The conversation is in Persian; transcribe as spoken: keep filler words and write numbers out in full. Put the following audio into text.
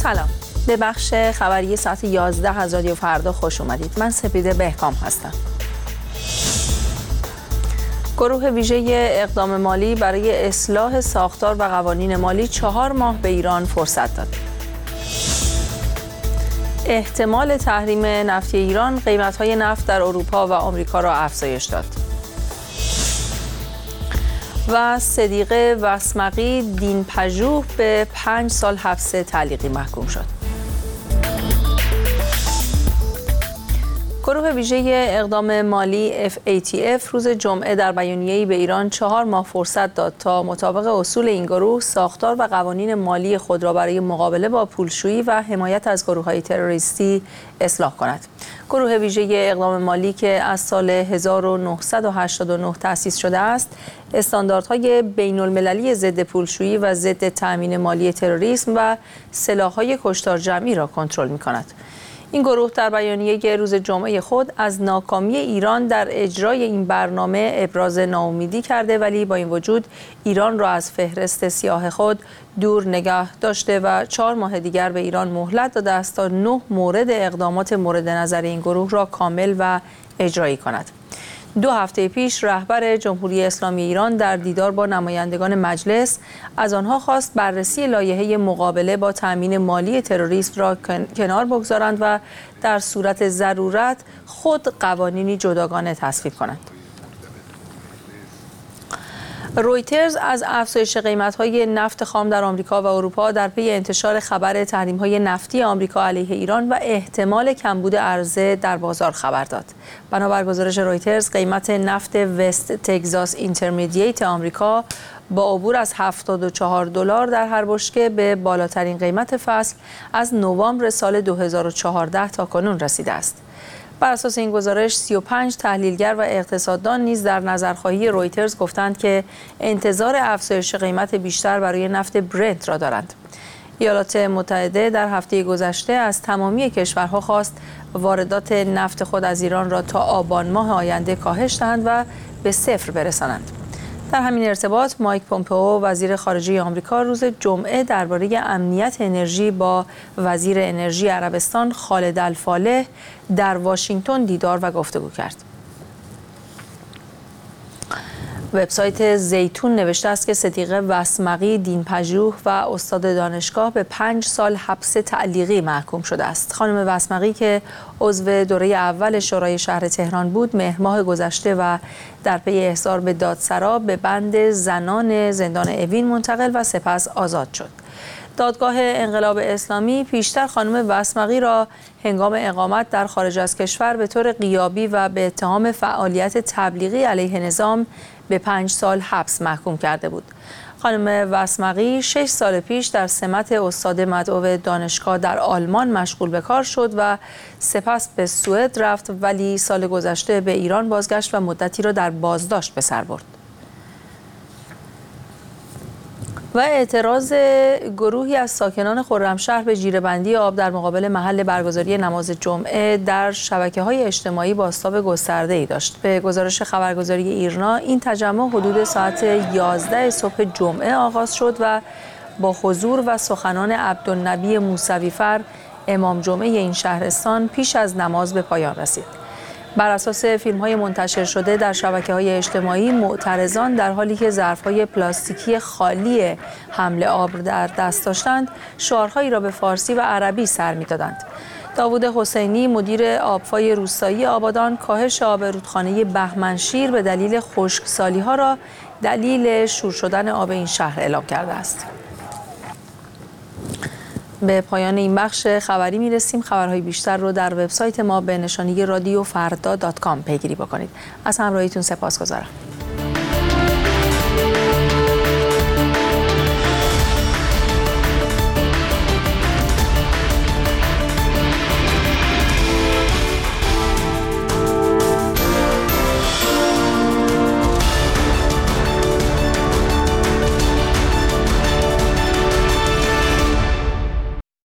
سلام، به بخش خبری ساعت یازده از رادیو فردا خوش اومدید. من سپیده بهکام هستم. گروه ویژه اقدام مالی برای اصلاح ساختار و قوانین مالی چهار ماه به ایران فرصت داد. احتمال تحریم نفتی ایران قیمت‌های نفت در اروپا و آمریکا را افزایش داد. و صدیقه وسمقی دین پژوه به پنج سال حبس تعلیقی محکوم شد. گروه ویژه اقدام مالی اف ای تی اف روز جمعه در بیانیه‌ای به ایران چهار ماه فرصت داد تا مطابق اصول این گروه ساختار و قوانین مالی خود را برای مقابله با پولشویی و حمایت از گروه‌های تروریستی اصلاح کند. گروه ویژه اقدام مالی که از سال هزار و نهصد و هشتاد و نه تأسیس شده است، استانداردهای بین‌المللی ضد پولشویی و ضد تأمین مالی تروریسم و سلاح‌های کشتار جمعی را کنترل می‌کند. این گروه در بیانیه روز جمعه خود از ناکامی ایران در اجرای این برنامه ابراز ناامیدی کرده، ولی با این وجود ایران را از فهرست سیاه خود دور نگه داشته و چهار ماه دیگر به ایران مهلت داده است تا نه مورد اقدامات مورد نظر این گروه را کامل و اجرایی کند. دو هفته پیش رهبر جمهوری اسلامی ایران در دیدار با نمایندگان مجلس از آنها خواست بررسی لایحه مقابله با تأمین مالی تروریسم را کنار بگذارند و در صورت ضرورت خود قوانینی جداگانه تصویب کنند. رویترز از افزایش قیمت‌های نفت خام در آمریکا و اروپا در پی انتشار خبر تحریم‌های نفتی آمریکا علیه ایران و احتمال کمبود عرضه در بازار خبر داد. بنابر گزارش رویترز، قیمت نفت وست تگزاس اینترمدییت آمریکا با عبور از هفتاد و چهار دلار در هر بشکه به بالاترین قیمت فصل از نوامبر سال دو هزار و چهارده تا کنون رسیده است. بر اساس این گزارش، سی و پنج تحلیلگر و اقتصاددان نیز در نظرخواهی رویترز گفتند که انتظار افزایش قیمت بیشتر برای نفت برنت را دارند. ایالات متحده در هفته گذشته از تمامی کشورها خواست واردات نفت خود از ایران را تا آبان ماه آینده کاهش دهند و به صفر برسانند. در همین ارتباط، مایک پومپئو وزیر خارجه آمریکا روز جمعه درباره امنیت انرژی با وزیر انرژی عربستان خالد الفالح در واشنگتن دیدار و گفتگو کرد. وبسایت زیتون نوشته است که صدیقه وسمقی دین پژوه و استاد دانشگاه به پنج سال حبس تعلیقی محکوم شده است. خانم وسمقی که عضو دوره اول شورای شهر تهران بود، مهر ماه گذشته و در پی احضار به دادسرا به بند زنان زندان اوین منتقل و سپس آزاد شد. دادگاه انقلاب اسلامی پیشتر خانم وسمقی را هنگام اقامت در خارج از کشور به طور غیابی و به اتهام فعالیت تبلیغی علیه نظام به پنج سال حبس محکوم کرده بود. خانم وسمقی شش سال پیش در سمت استاد مدعو دانشگاه در آلمان مشغول به کار شد و سپس به سوئد رفت، ولی سال گذشته به ایران بازگشت و مدتی را در بازداشت به سر برد. و اعتراض گروهی از ساکنان خرمشهر به جیره‌بندی آب در مقابل محل برگزاری نماز جمعه در شبکه‌های اجتماعی بازتاب گسترده‌ای داشت. به گزارش خبرگزاری ایرنا، این تجمع حدود ساعت یازده صبح جمعه آغاز شد و با حضور و سخنان عبدالنبی موسوی‌فر امام جمعه این شهرستان پیش از نماز به پایان رسید. بر اساس فیلم‌های منتشر شده در شبکه‌های اجتماعی، معترضان در حالی که ظرف‌های پلاستیکی خالی حمل آب در دست داشتند، شعارهایی را به فارسی و عربی سر می‌دادند. داوود حسینی، مدیر آبفای روستایی آبادان، کاهش آب رودخانه بهمنشیر به دلیل خشکسالی‌ها را دلیل شور شدن آب این شهر اعلام کرده است. به پایان این بخش خبری میرسیم. خبرهای بیشتر رو در وبسایت ما به نشانی رادیو فردا دات کام پیگیری بکنید. از همراهیتون سپاسگزارم.